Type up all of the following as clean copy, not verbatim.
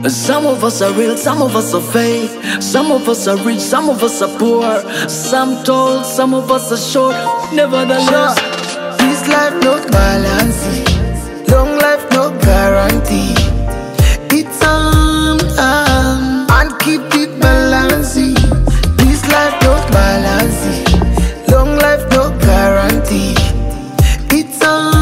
Some of us are real, some of us are fake. Some of us are rich, some of us are poor. Some tall, some of us are short. Nevertheless, this life no balance, long life no guarantee. It's and keep it balanced. This life no balance, long life no guarantee. It's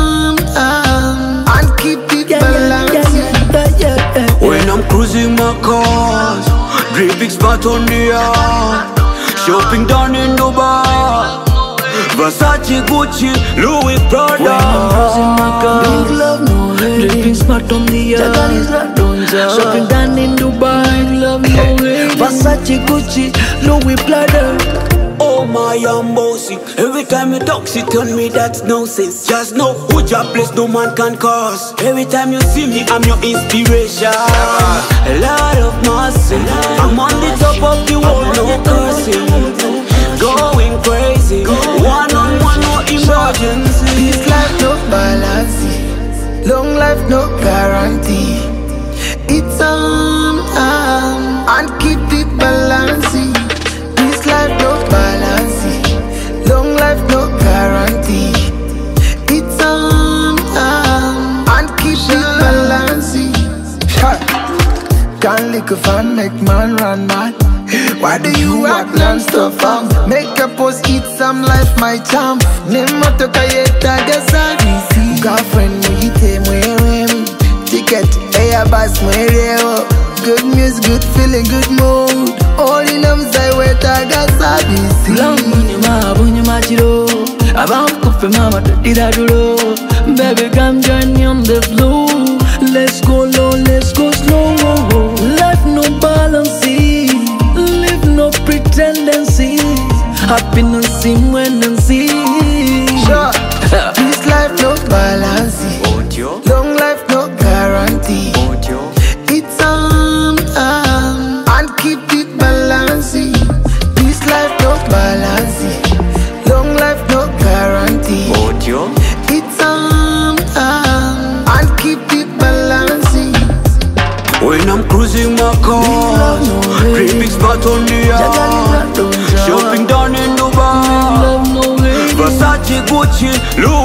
and keep it balanced. When I'm cruising my cars, great big spot on the yard. Shopping down in Dubai, Versace, Gucci, Louis Prada. when I'm cruising my car, big love no hate, dripping smart on the yard. Shopping down in Dubai, big love no hate, Versace, Gucci, Louis Prada. Oh my, I'm bossy. Every time you talk, she tell me that's nonsense. Just know who your place no man can cause. Every time you see me, I'm your inspiration. A lot of mercy. I'm on the top of the world, no cursing. Going crazy. One-on-one, no emergency. This life no balance, long life no guarantee. It's and keep it balanced. This life no balance, long life no guarantee. It's and keep it balanced. Can't lick a fan, make man run mad. Why do you act non-stop, fam? Make a post, eat some life, my champ. Nemo toka yeta gasa. Girlfriend, muite mwewe. Ticket, Airbus, mwewe. Good music, good feeling, good mood. All in them say weta gasa. Bunye machiro, abam kufe mama tadira duro. Baby, come join me on the floor. Let's go low, let's go slow. Life no balance, live no pretendency. Happiness in when and see. Sure. This life no balance, long life no guarantee. It's and keep it balanced. This life no balance, long life no guarantee. It's and keep it balanced. When I'm cruising my car, great big spot on the yard. Shopping down in Dubai, Versace, Gucci, Louis